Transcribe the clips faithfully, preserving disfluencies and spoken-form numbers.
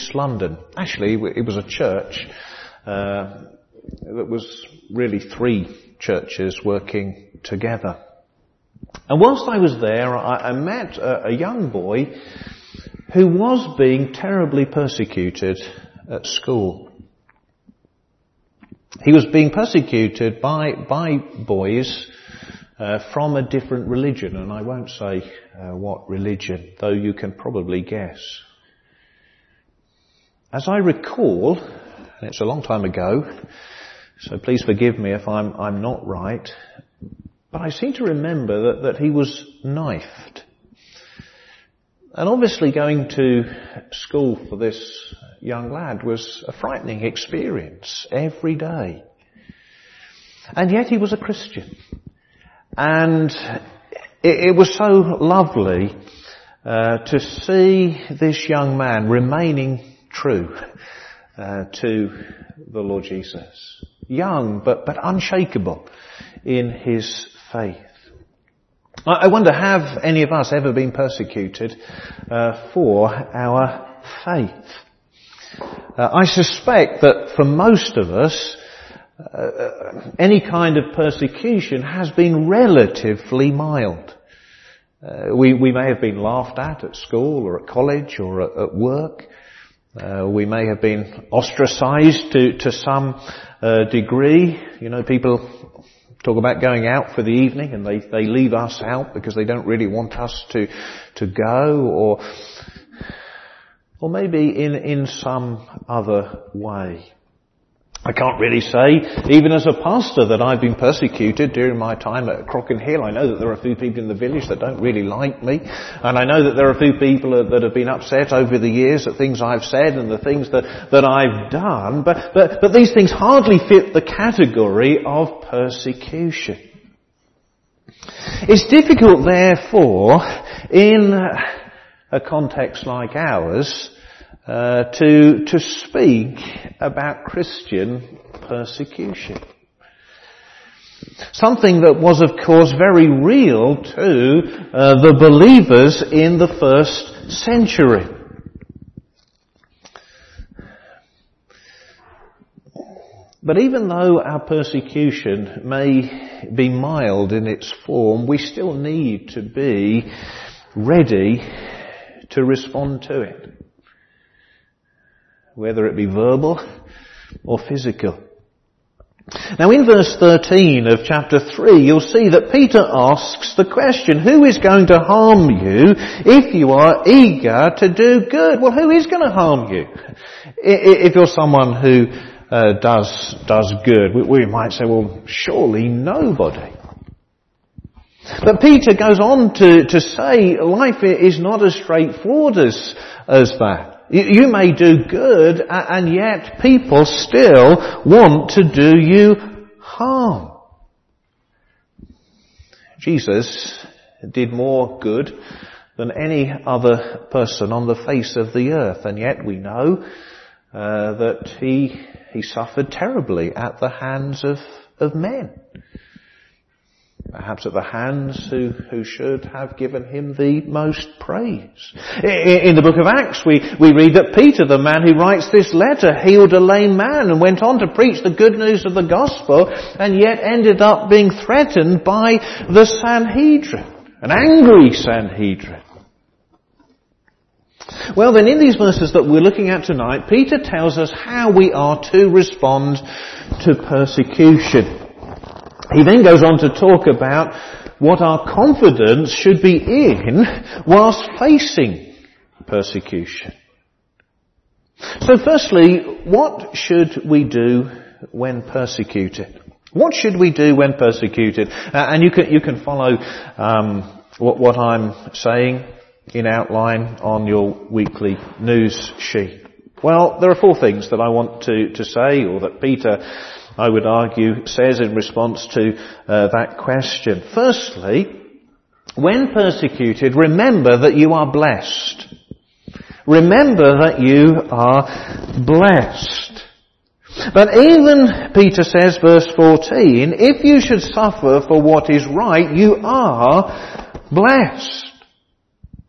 East London. Actually, it was a church uh, that was really three churches working together. And whilst I was there, I, I met a, a young boy who was being terribly persecuted at school. He was being persecuted by by boys uh, from a different religion, and I won't say uh, what religion, though you can probably guess. As I recall, and it's a long time ago, so please forgive me if I'm I'm not right, but I seem to remember that, that he was knifed. And obviously going to school for this young lad was a frightening experience every day. And yet he was a Christian. And it, it was so lovely uh, to see this young man remaining true uh, to the Lord Jesus. Young but, but unshakable in his faith. I wonder, have any of us ever been persecuted uh, for our faith? Uh, I suspect that for most of us, uh, any kind of persecution has been relatively mild. Uh, we, we may have been laughed at at school or at college or at, at work. Uh, we may have been ostracized to, to some uh, degree. You know, people talk about going out for the evening and they, they leave us out because they don't really want us to, to go, or, or maybe in, in some other way. I can't really say, even as a pastor, that I've been persecuted during my time at Crockin Hill. I know that there are a few people in the village that don't really like me, and I know that there are a few people that have been upset over the years at things I've said and the things that, that I've done, but, but, but these things hardly fit the category of persecution. It's difficult, therefore, in a context like ours, Uh, to to speak about Christian persecution. Something that was, of course, very real to uh, the believers in the first century. But even though our persecution may be mild in its form, we still need to be ready to respond to it, whether it be verbal or physical. Now in verse thirteen of chapter three, you'll see that Peter asks the question, who is going to harm you if you are eager to do good? Well, who is going to harm you? If you're someone who uh, does, does good, we, we might say, well, surely nobody. But Peter goes on to, to say life is not as straightforward as, as that. You may do good, and yet people still want to do you harm. Jesus did more good than any other person on the face of the earth, and yet we know uh, that he he suffered terribly at the hands of, of men. Perhaps at the hands who, who should have given him the most praise. In, in the book of Acts we, we read that Peter, the man who writes this letter, healed a lame man and went on to preach the good news of the gospel, and yet ended up being threatened by the Sanhedrin, an angry Sanhedrin. Well then, in these verses that we're looking at tonight, Peter tells us how we are to respond to persecution. He then goes on to talk about what our confidence should be in whilst facing persecution. So firstly, what should we do when persecuted? What should we do when persecuted? Uh, and you can, you can follow um, what, what I'm saying in outline on your weekly news sheet. Well, there are four things that I want to, to say, or that Peter, I would argue, says in response to uh, that question. Firstly, when persecuted, remember that you are blessed. Remember that you are blessed. But even, Peter says, verse fourteen, if you should suffer for what is right, you are blessed.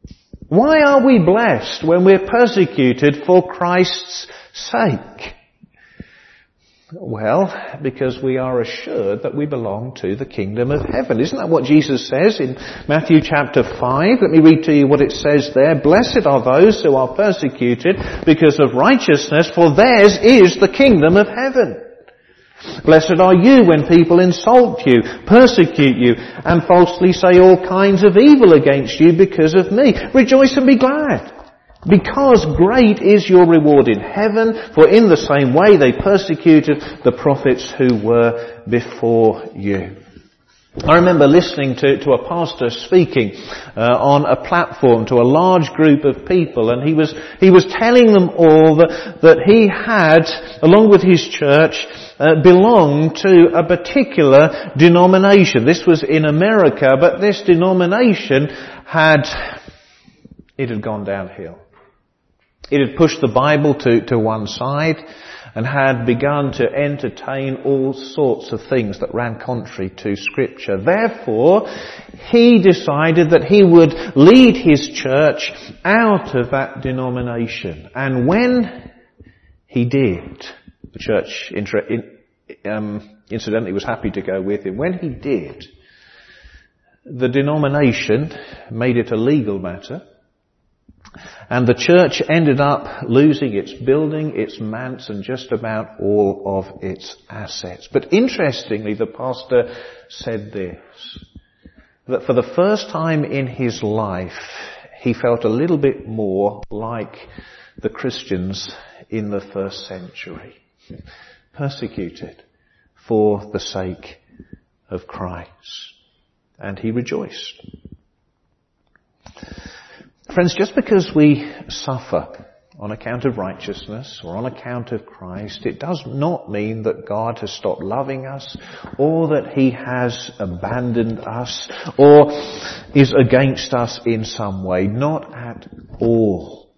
Why are we blessed when we're persecuted for Christ's sake? Well, because we are assured that we belong to the kingdom of heaven. Isn't that what Jesus says in Matthew chapter five? Let me read to you what it says there. Blessed are those who are persecuted because of righteousness, for theirs is the kingdom of heaven. Blessed are you when people insult you, persecute you, and falsely say all kinds of evil against you because of me. Rejoice and be glad, because great is your reward in heaven, for in the same way they persecuted the prophets who were before you. I remember listening to, to a pastor speaking uh, on a platform to a large group of people, and he was he was telling them all that, that he had, along with his church, uh, belonged to a particular denomination. This was in America, but this denomination had it had gone downhill. It had pushed the Bible to, to one side and had begun to entertain all sorts of things that ran contrary to Scripture. Therefore, he decided that he would lead his church out of that denomination. And when he did, the church um, incidentally was happy to go with him. When he did, the denomination made it a legal matter. And the church ended up losing its building, its manse, and just about all of its assets. But interestingly, the pastor said this, that for the first time in his life, he felt a little bit more like the Christians in the first century, persecuted for the sake of Christ. And he rejoiced. Friends, just because we suffer on account of righteousness or on account of Christ, it does not mean that God has stopped loving us or that He has abandoned us or is against us in some way. Not at all.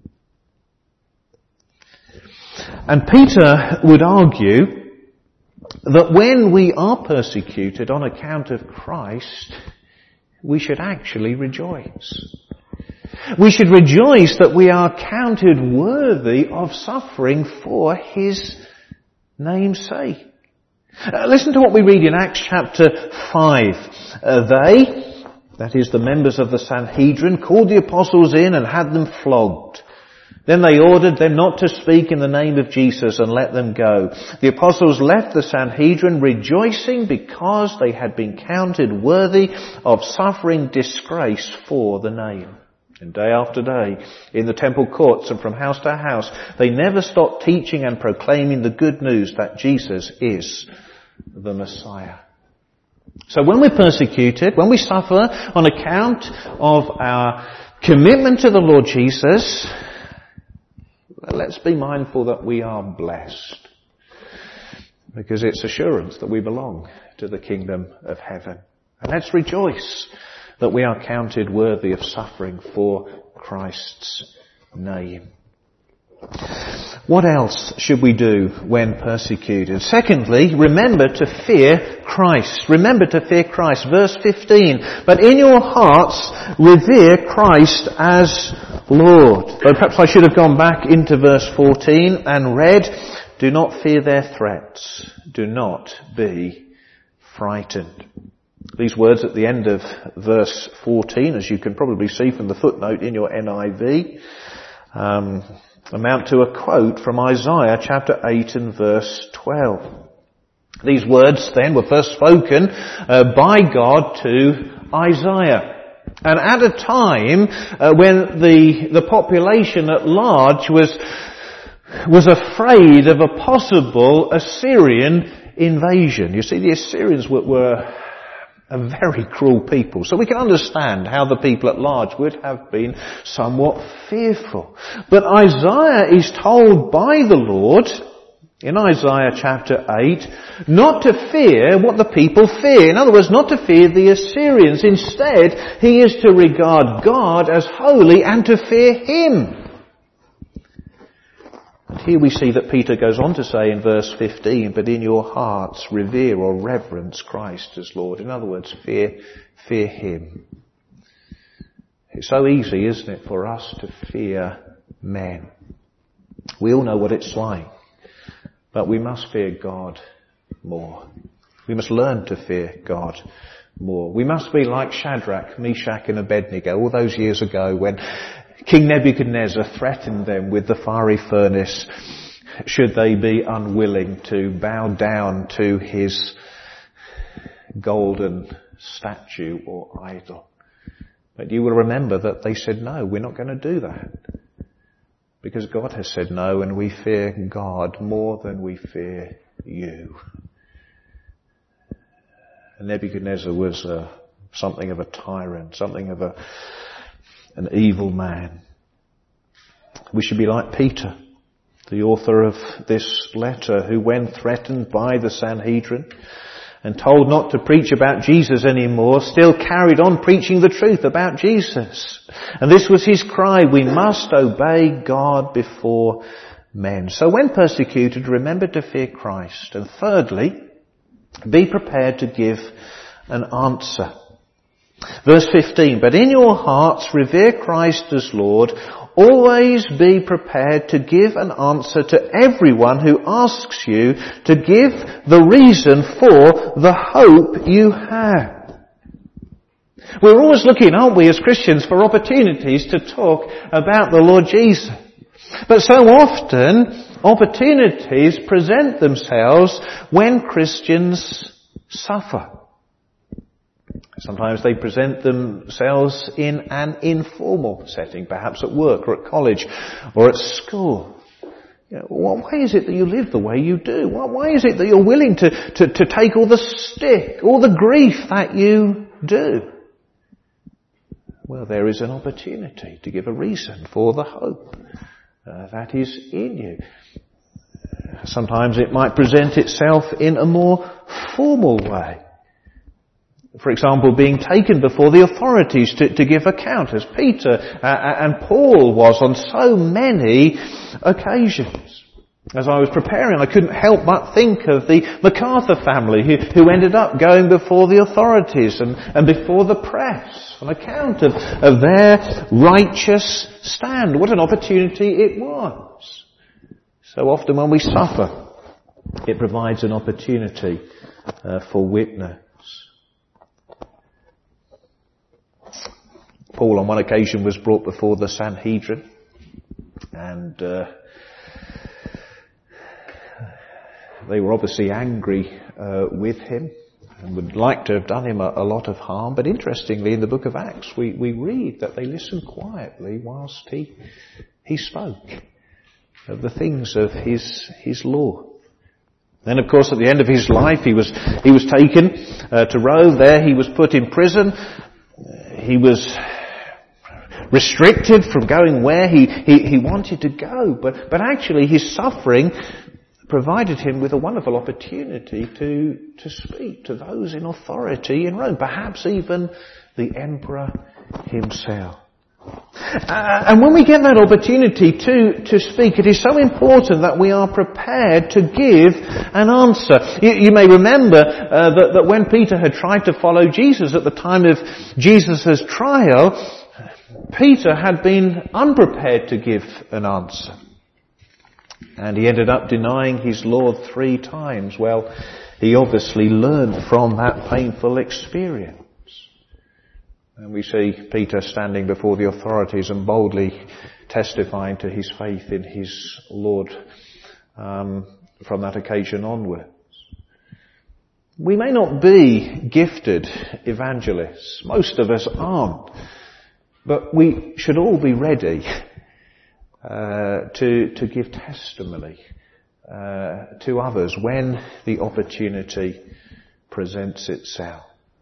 And Peter would argue that when we are persecuted on account of Christ, we should actually rejoice. We should rejoice that we are counted worthy of suffering for His name's sake. Uh, listen to what we read in Acts chapter five. Uh, they, that is the members of the Sanhedrin, called the apostles in and had them flogged. Then they ordered them not to speak in the name of Jesus and let them go. The apostles left the Sanhedrin rejoicing because they had been counted worthy of suffering disgrace for the name. And day after day, in the temple courts and from house to house, they never stopped teaching and proclaiming the good news that Jesus is the Messiah. So when we're persecuted, when we suffer on account of our commitment to the Lord Jesus, let's be mindful that we are blessed, because it's assurance that we belong to the kingdom of heaven. And let's rejoice that we are counted worthy of suffering for Christ's name. What else should we do when persecuted? Secondly, remember to fear Christ. Remember to fear Christ. Verse fifteen. But in your hearts revere Christ as Lord. But perhaps I should have gone back into verse fourteen and read, do not fear their threats. Do not be frightened. These words at the end of verse fourteen, as you can probably see from the footnote in your N I V, um, amount to a quote from Isaiah chapter eight and verse twelve. These words then were first spoken uh, by God to Isaiah. And at a time uh, when the the population at large was was afraid of a possible Assyrian invasion. You see, the Assyrians were, were a very cruel people. So we can understand how the people at large would have been somewhat fearful. But Isaiah is told by the Lord in Isaiah chapter eight not to fear what the people fear. In other words, not to fear the Assyrians. Instead, he is to regard God as holy and to fear Him. And here we see that Peter goes on to say in verse fifteen, but in your hearts revere or reverence Christ as Lord. In other words, fear, fear Him. It's so easy, isn't it, for us to fear men. We all know what it's like. But we must fear God more. We must learn to fear God more. We must be like Shadrach, Meshach and Abednego all those years ago when King Nebuchadnezzar threatened them with the fiery furnace should they be unwilling to bow down to his golden statue or idol. But you will remember that they said, no, we're not going to do that. Because God has said no, and we fear God more than we fear you. And Nebuchadnezzar was uh, something of a tyrant, something of a an evil man. We should be like Peter, the author of this letter, who when threatened by the Sanhedrin and told not to preach about Jesus anymore, still carried on preaching the truth about Jesus. And this was his cry: we must obey God before men. So when persecuted, remember to fear Christ. And thirdly, be prepared to give an answer. Verse fifteen, but in your hearts revere Christ as Lord. Always be prepared to give an answer to everyone who asks you to give the reason for the hope you have. We're always looking, aren't we, as Christians, for opportunities to talk about the Lord Jesus. But so often, opportunities present themselves when Christians suffer. Sometimes they present themselves in an informal setting, perhaps at work or at college or at school. You know, why is it that you live the way you do? Why is it that you're willing to, to, to take all the stick, all the grief that you do? Well, there is an opportunity to give a reason for the hope uh, that is in you. Sometimes it might present itself in a more formal way. For example, being taken before the authorities to, to give account, as Peter uh, and Paul was on so many occasions. As I was preparing, I couldn't help but think of the MacArthur family who, who ended up going before the authorities and, and before the press on account of, of their righteous stand. What an opportunity it was. So often when we suffer, it provides an opportunity uh, for witness. Paul on one occasion was brought before the Sanhedrin, and uh, they were obviously angry uh, with him and would like to have done him a, a lot of harm. But interestingly, in the book of Acts, we, we read that they listened quietly whilst he he spoke of the things of his his law. Then, of course, at the end of his life, he was he was taken uh, to Rome. There, he was put in prison. He was restricted from going where he, he, he wanted to go. But, but actually his suffering provided him with a wonderful opportunity to, to speak to those in authority in Rome, perhaps even the emperor himself. Uh, and when we get that opportunity to, to speak, it is so important that we are prepared to give an answer. You, you may remember uh, that, that when Peter had tried to follow Jesus at the time of Jesus' trial, Peter had been unprepared to give an answer. And he ended up denying his Lord three times. Well, he obviously learned from that painful experience. And we see Peter standing before the authorities and boldly testifying to his faith in his Lord um, from that occasion onwards. We may not be gifted evangelists. Most of us aren't. But we should all be ready uh, to to give testimony uh, to others when the opportunity presents itself.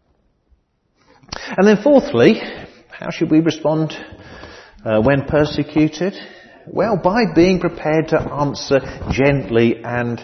And then fourthly, how should we respond uh, when persecuted? Well, by being prepared to answer gently and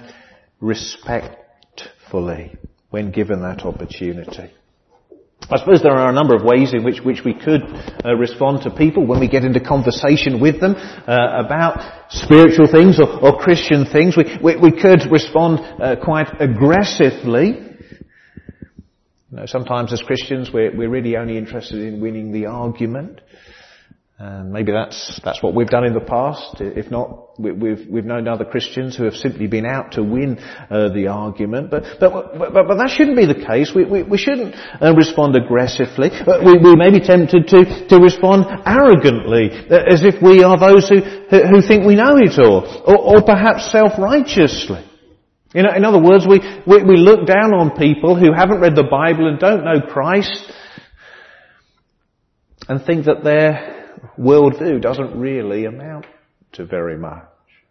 respectfully when given that opportunity. I suppose there are a number of ways in which, which we could uh, respond to people when we get into conversation with them uh, about spiritual things or, or Christian things. We, we, we could respond uh, quite aggressively. You know, sometimes as Christians we're, we're really only interested in winning the argument. And maybe that's that's what we've done in the past. If not, we, we've we've known other Christians who have simply been out to win uh, the argument. But but, but but but that shouldn't be the case. We we, we shouldn't uh, respond aggressively. We we may be tempted to to respond arrogantly, as if we are those who who think we know it all, or, or perhaps self-righteously. You know, in other words, we, we we look down on people who haven't read the Bible and don't know Christ, and think that their worldview doesn't really amount to very much.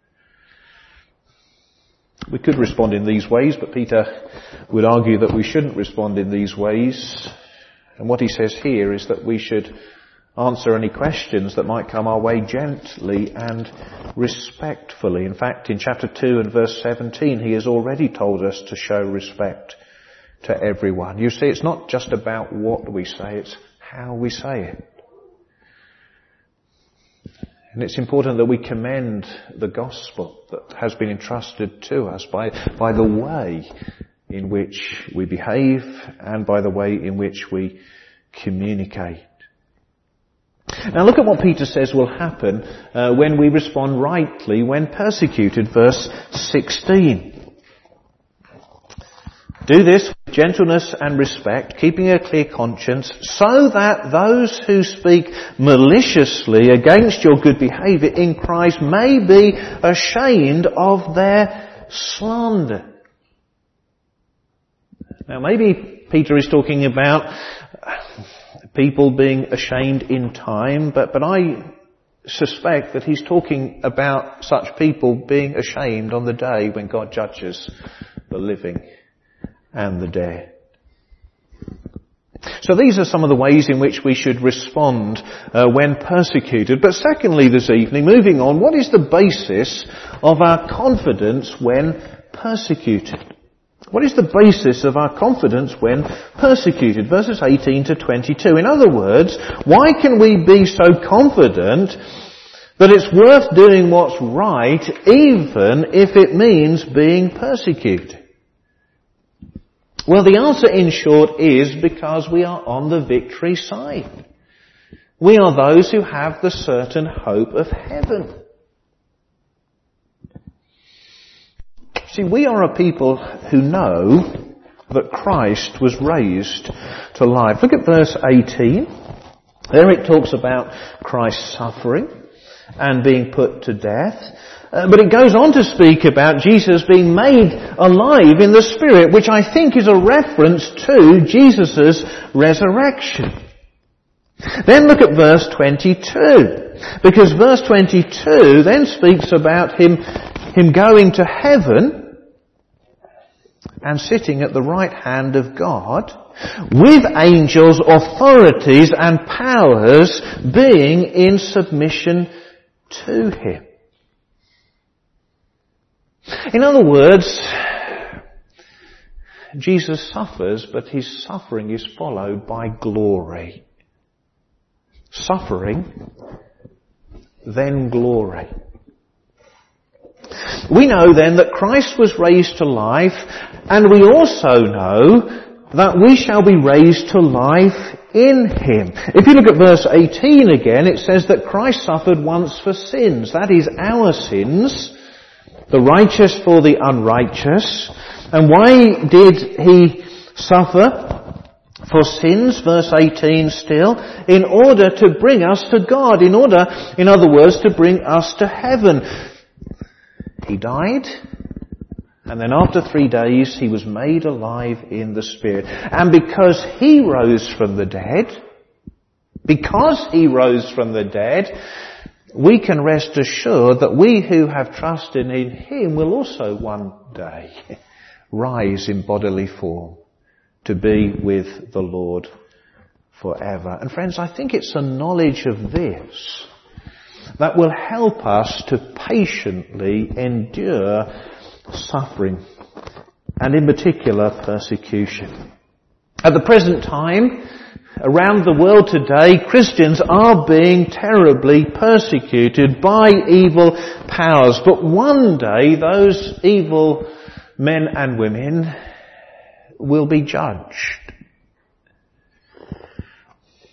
We could respond in these ways, but Peter would argue that we shouldn't respond in these ways. And what he says here is that we should answer any questions that might come our way gently and respectfully. In fact, in chapter two and verse seventeen, he has already told us to show respect to everyone. You see, it's not just about what we say, it's how we say it. And it's important that we commend the gospel that has been entrusted to us by, by the way in which we behave and by the way in which we communicate. Now look at what Peter says will happen uh, when we respond rightly when persecuted. Verse sixteen. Do this with gentleness and respect, keeping a clear conscience, so that those who speak maliciously against your good behaviour in Christ may be ashamed of their slander. Now maybe Peter is talking about people being ashamed in time, but, but I suspect that he's talking about such people being ashamed on the day when God judges the living and the dead. So these are some of the ways in which we should respond uh, when persecuted. But secondly this evening, moving on, what is the basis of our confidence when persecuted? What is the basis of our confidence when persecuted? Verses eighteen to twenty-two. In other words, why can we be so confident that it's worth doing what's right even if it means being persecuted? Well, the answer in short is because we are on the victory side. We are those who have the certain hope of heaven. See, we are a people who know that Christ was raised to life. Look at verse eighteen. There it talks about Christ's suffering and being put to death. Uh, but it goes on to speak about Jesus being made alive in the Spirit, which I think is a reference to Jesus' resurrection. Then look at verse twenty-two, because verse twenty-two then speaks about him, him going to heaven and sitting at the right hand of God with angels, authorities and powers being in submission to him. In other words, Jesus suffers, but his suffering is followed by glory. Suffering, then glory. We know then that Christ was raised to life, and we also know that we shall be raised to life in him. If you look at verse eighteen again, it says that Christ suffered once for sins. That is our sins, the righteous for the unrighteous. And why did he suffer for sins? Verse eighteen still, in order to bring us to God, in order, in other words, to bring us to heaven. He died, and then after three days he was made alive in the Spirit. And because he rose from the dead, because he rose from the dead, we can rest assured that we who have trusted in him will also one day rise in bodily form to be with the Lord forever. And friends, I think it's a knowledge of this that will help us to patiently endure suffering, and in particular persecution. At the present time, around the world today, Christians are being terribly persecuted by evil powers. But one day those evil men and women will be judged.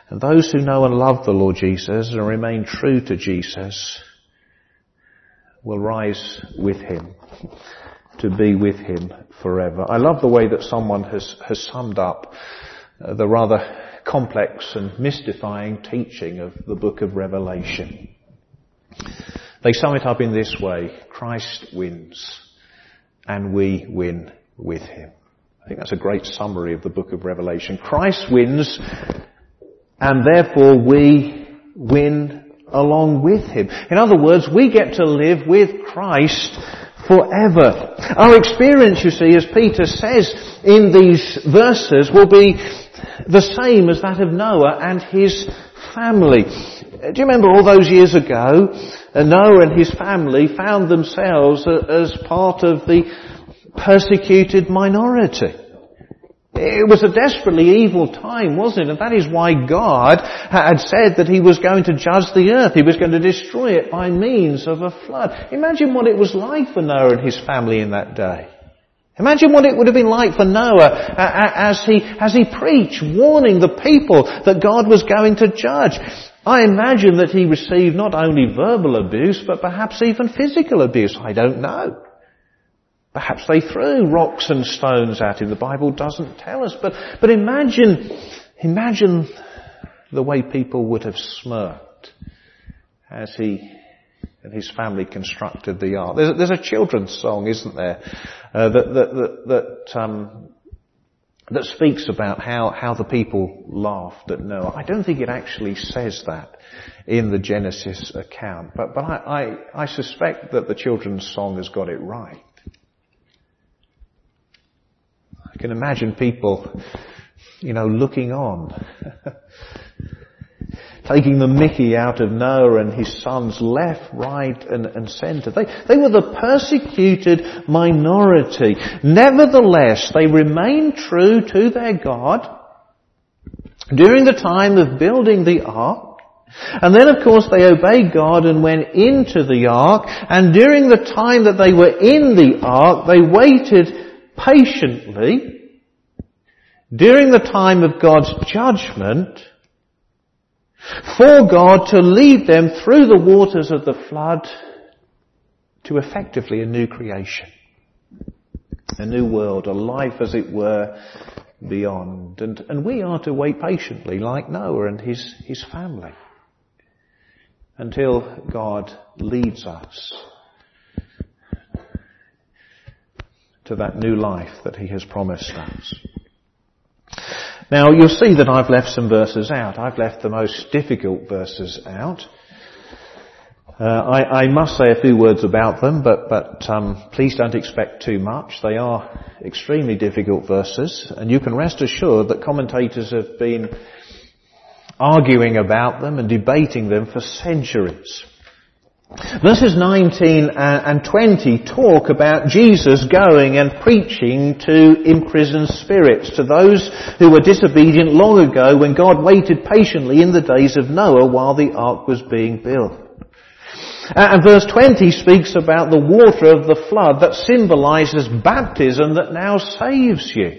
And those who know and love the Lord Jesus and remain true to Jesus will rise with him, to be with him forever. I love the way that someone has, has summed up uh, the rather complex and mystifying teaching of the book of Revelation. They sum it up in this way: Christ wins, and we win with him. I think that's a great summary of the book of Revelation. Christ wins, and therefore we win along with him. In other words, we get to live with Christ forever. Our experience, you see, as Peter says in these verses, will be the same as that of Noah and his family. Do you remember all those years ago, Noah and his family found themselves as part of the persecuted minority? It was a desperately evil time, wasn't it? And that is why God had said that he was going to judge the earth. He was going to destroy it by means of a flood. Imagine what it was like for Noah and his family in that day. Imagine what it would have been like for Noah as he, as he preached, warning the people that God was going to judge. I imagine that he received not only verbal abuse, but perhaps even physical abuse. I don't know. Perhaps they threw rocks and stones at him. The Bible doesn't tell us. But, but imagine, imagine the way people would have smirked as he and his family constructed the ark. There's, there's a children's song, isn't there, uh, that, that, that, that, um, that speaks about how, how the people laughed at Noah. I don't think it actually says that in the Genesis account, but, but I, I, I suspect that the children's song has got it right. I can imagine people, you know, looking on, taking the mickey out of Noah and his sons left, right and, and centre. They, they were the persecuted minority. Nevertheless, they remained true to their God during the time of building the ark. And then, of course, they obeyed God and went into the ark. And during the time that they were in the ark, they waited patiently during the time of God's judgment for God to lead them through the waters of the flood to effectively a new creation, a new world, a life as it were beyond. And, and we are to wait patiently like Noah and his, his family until God leads us to that new life that he has promised us. Now, you'll see that I've left some verses out. I've left the most difficult verses out. Uh, I, I must say a few words about them, but, but um, please don't expect too much. They are extremely difficult verses, and you can rest assured that commentators have been arguing about them and debating them for centuries. Verses nineteen and twenty talk about Jesus going and preaching to imprisoned spirits, to those who were disobedient long ago when God waited patiently in the days of Noah while the ark was being built. And verse twenty speaks about the water of the flood that symbolises baptism that now saves you.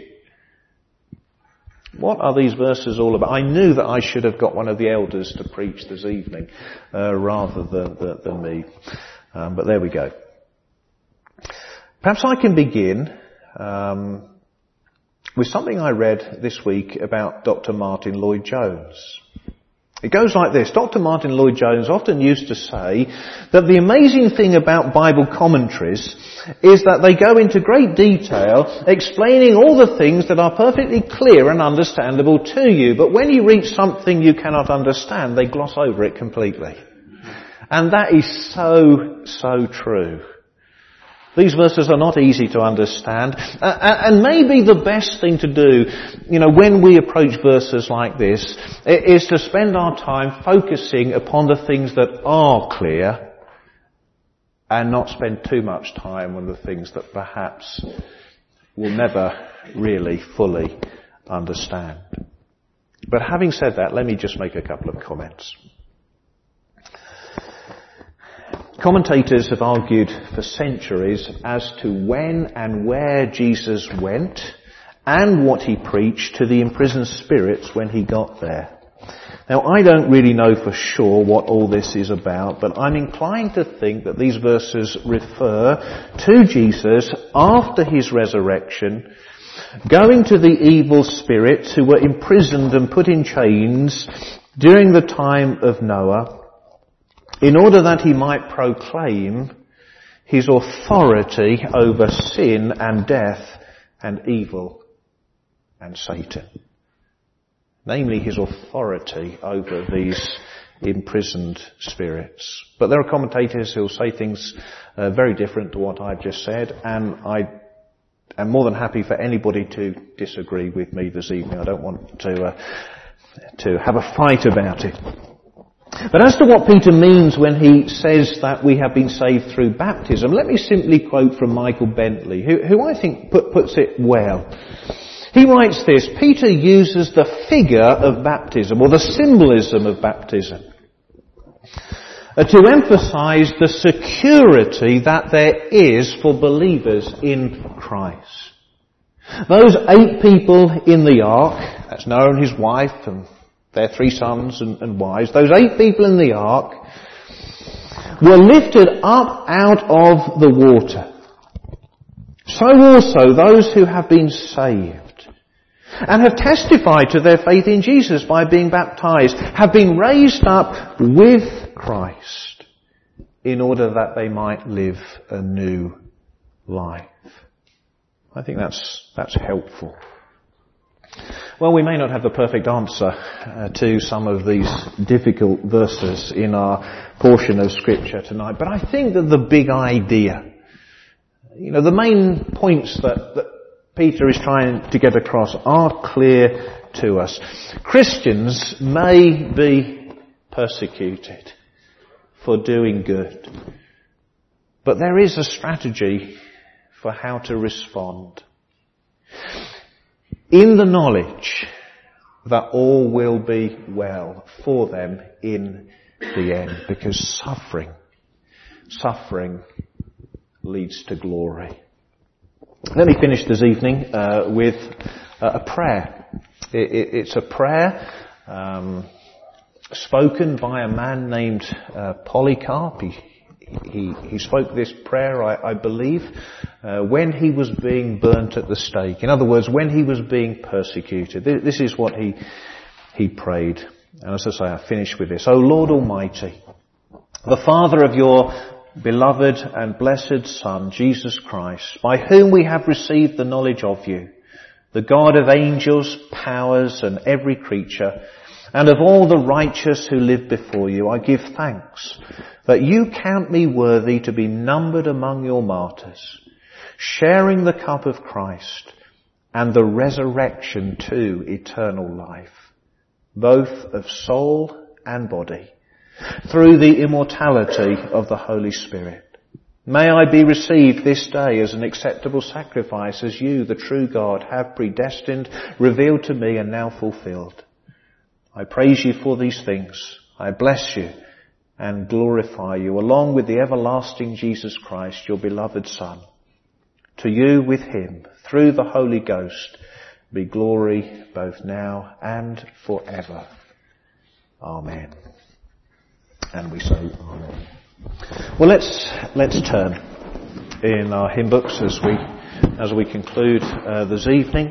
What are these verses all about? I knew that I should have got one of the elders to preach this evening uh, rather than, than, than me. Um, but there we go. Perhaps I can begin um, with something I read this week about Doctor Martin Lloyd-Jones. It goes like this. Doctor Martin Lloyd-Jones often used to say that the amazing thing about Bible commentaries is that they go into great detail explaining all the things that are perfectly clear and understandable to you. But when you reach something you cannot understand, they gloss over it completely. And that is so, so true. These verses are not easy to understand. Uh, and maybe the best thing to do, you know, when we approach verses like this, is to spend our time focusing upon the things that are clear and not spend too much time on the things that perhaps we'll never really fully understand. But having said that, let me just make a couple of comments. Commentators have argued for centuries as to when and where Jesus went and what he preached to the imprisoned spirits when he got there. Now, I don't really know for sure what all this is about, but I'm inclined to think that these verses refer to Jesus after his resurrection, going to the evil spirits who were imprisoned and put in chains during the time of Noah, in order that he might proclaim his authority over sin and death and evil and Satan. Namely, his authority over these imprisoned spirits. But there are commentators who will say things uh, very different to what I've just said, and I am more than happy for anybody to disagree with me this evening. I don't want to uh, to have a fight about it. But as to what Peter means when he says that we have been saved through baptism, let me simply quote from Michael Bentley, who, who I think put, puts it well. He writes this: Peter uses the figure of baptism, or the symbolism of baptism, uh, to emphasize the security that there is for believers in Christ. Those eight people in the ark, that's Noah and his wife and their three sons and, and wives, those eight people in the ark were lifted up out of the water. So also those who have been saved and have testified to their faith in Jesus by being baptized have been raised up with Christ in order that they might live a new life. I think that's that's helpful. Well, we may not have the perfect answer uh, to some of these difficult verses in our portion of Scripture tonight, but I think that the big idea, you know, the main points that, that Peter is trying to get across are clear to us. Christians may be persecuted for doing good, but there is a strategy for how to respond, in the knowledge that all will be well for them in the end, because suffering, suffering leads to glory. Let me finish this evening uh, with uh, a prayer. It, it, it's a prayer um, spoken by a man named uh, Polycarp. He, he, he spoke this prayer, I, I believe, uh, when he was being burnt at the stake. In other words, when he was being persecuted. This is what he he prayed. And as I say, I finish with this. O Lord Almighty, the Father of your beloved and blessed Son, Jesus Christ, by whom we have received the knowledge of you, the God of angels, powers, and every creature, and of all the righteous who live before you, I give thanks that you count me worthy to be numbered among your martyrs, sharing the cup of Christ and the resurrection to eternal life, both of soul and body, through the immortality of the Holy Spirit. May I be received this day as an acceptable sacrifice, as you, the true God, have predestined, revealed to me, and now fulfilled. I praise you for these things. I bless you and glorify you, along with the everlasting Jesus Christ, your beloved Son. To you, with him, through the Holy Ghost, be glory both now and forever. Amen. And we say amen. Well, let's let's turn in our hymn books as we as we conclude uh, this evening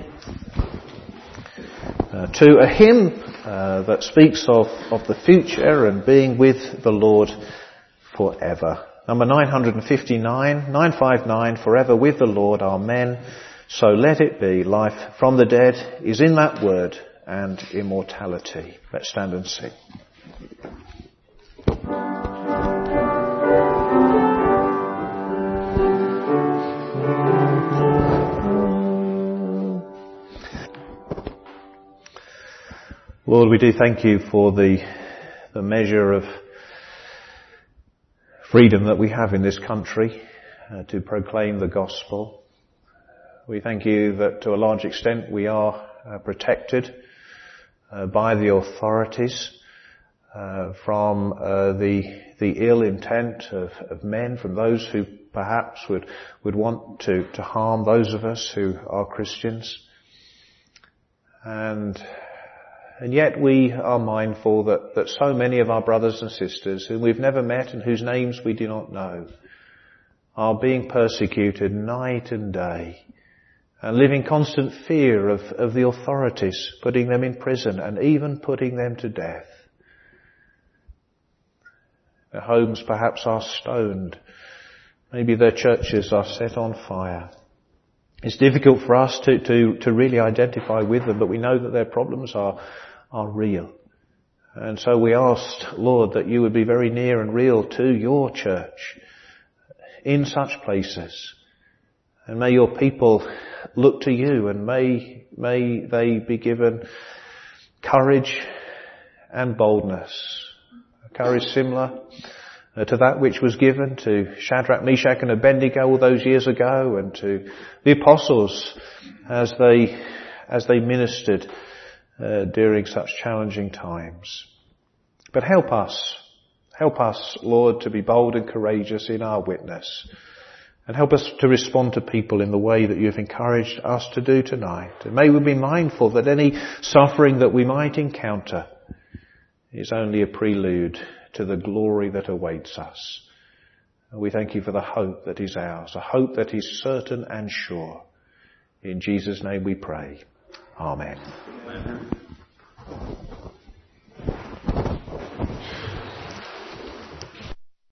uh, to a hymn uh, that speaks of of the future and being with the Lord forever. Number nine fifty-nine, nine fifty-nine, Forever with the Lord, Amen. So let it be. Life from the dead is in that word, and immortality. Let's stand and sing. Lord, we do thank you for the the measure of freedom that we have in this country uh, to proclaim the gospel. We thank you that to a large extent we are uh, protected uh, by the authorities uh, from uh, the the ill intent of, of men, from those who perhaps would would want to, to harm those of us who are Christians. And And yet we are mindful that, that so many of our brothers and sisters whom we've never met and whose names we do not know are being persecuted night and day and live in constant fear of, of the authorities putting them in prison and even putting them to death. Their homes perhaps are stoned. Maybe their churches are set on fire. It's difficult for us to, to, to really identify with them, but we know that their problems are, are real. And so we asked, Lord, that you would be very near and real to your church in such places. And may your people look to you, and may, may they be given courage and boldness. Courage similar Uh, to that which was given to Shadrach, Meshach and Abednego all those years ago, and to the apostles as they as they ministered uh, during such challenging times. But help us, help us, Lord, to be bold and courageous in our witness, and help us to respond to people in the way that you've encouraged us to do tonight. And may we be mindful that any suffering that we might encounter is only a prelude to the glory that awaits us. And we thank you for the hope that is ours, a hope that is certain and sure. In Jesus' name we pray. Amen. Amen.